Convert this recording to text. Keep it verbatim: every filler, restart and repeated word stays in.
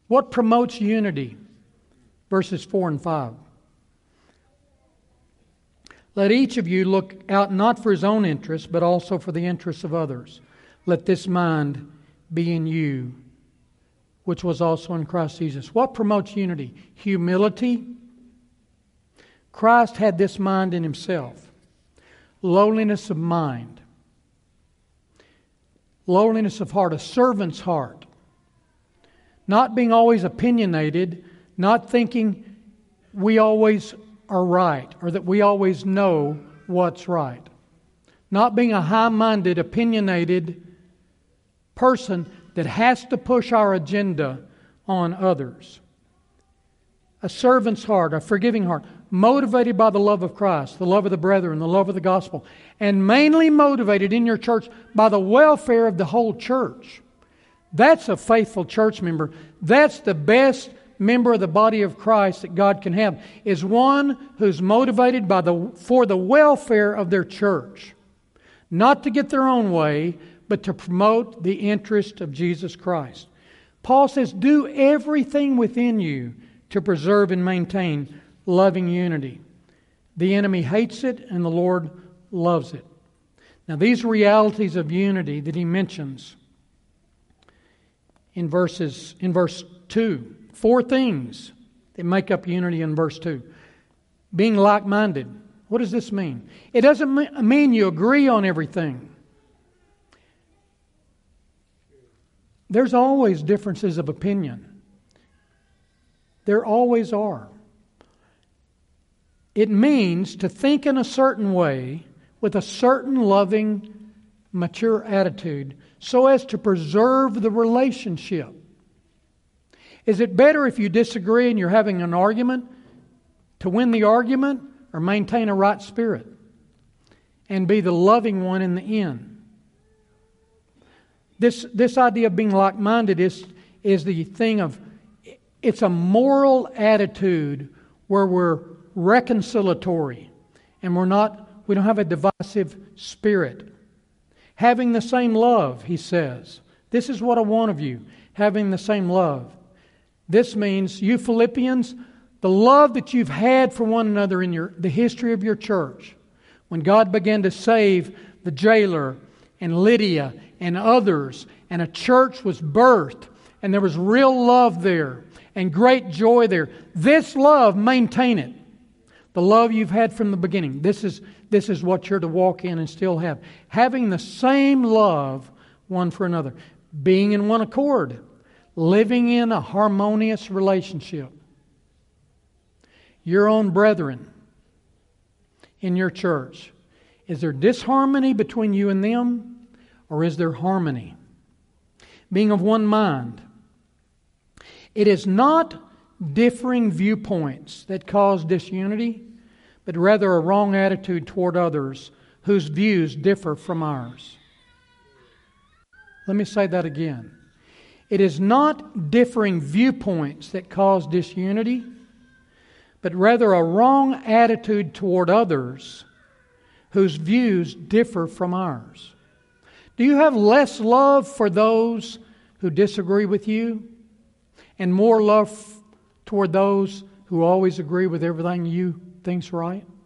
What promotes unity? Verses four and five. Let each of you look out not for his own interests, but also for the interests of others. Let this mind be in you, which was also in Christ Jesus. What promotes unity? Humility. Christ had this mind in Himself. Lowliness of mind. Lowliness of heart, a servant's heart. Not being always opinionated, not thinking we always are right or that we always know what's right. Not being a high-minded, opinionated person that has to push our agenda on others. A servant's heart, a forgiving heart, motivated by the love of Christ, the love of the brethren, the love of the gospel, and mainly motivated in your church by the welfare of the whole church. That's a faithful church member. That's the best member of the body of Christ that God can have, is one who's motivated by the for the welfare of their church. Not to get their own way, but to promote the interest of Jesus Christ. Paul says, do everything within you to preserve and maintain loving unity. The enemy hates it and the Lord loves it. Now these realities of unity that he mentions in verses in verse two, four things that make up unity in verse two. Being like-minded. What does this mean? It doesn't mean you agree on everything. There's always differences of opinion. There always are. It means to think in a certain way with a certain loving, mature attitude so as to preserve the relationship. Is it better if you disagree and you're having an argument to win the argument or maintain a right spirit and be the loving one in the end? This, this idea of being like-minded is, is the thing of, it's a moral attitude where we're reconciliatory and we're not, we don't have a divisive spirit. Having the same love, he says. This is what I want of you, having the same love. This means, you Philippians, the love that you've had for one another in your the history of your church. When God began to save the jailer and Lydia and others, and a church was birthed, and there was real love there, and great joy there. This love, maintain it. The love you've had from the beginning. This is, this is what you're to walk in and still have. Having the same love one for another. Being in one accord. Living in a harmonious relationship. Your own brethren in your church. Is there disharmony between you and them? Or is there harmony? Being of one mind. It is not differing viewpoints that cause disunity, but rather a wrong attitude toward others whose views differ from ours. Let me say that again. It is not differing viewpoints that cause disunity, but rather a wrong attitude toward others whose views differ from ours. Do you have less love for those who disagree with you and more love toward those who always agree with everything you think's right?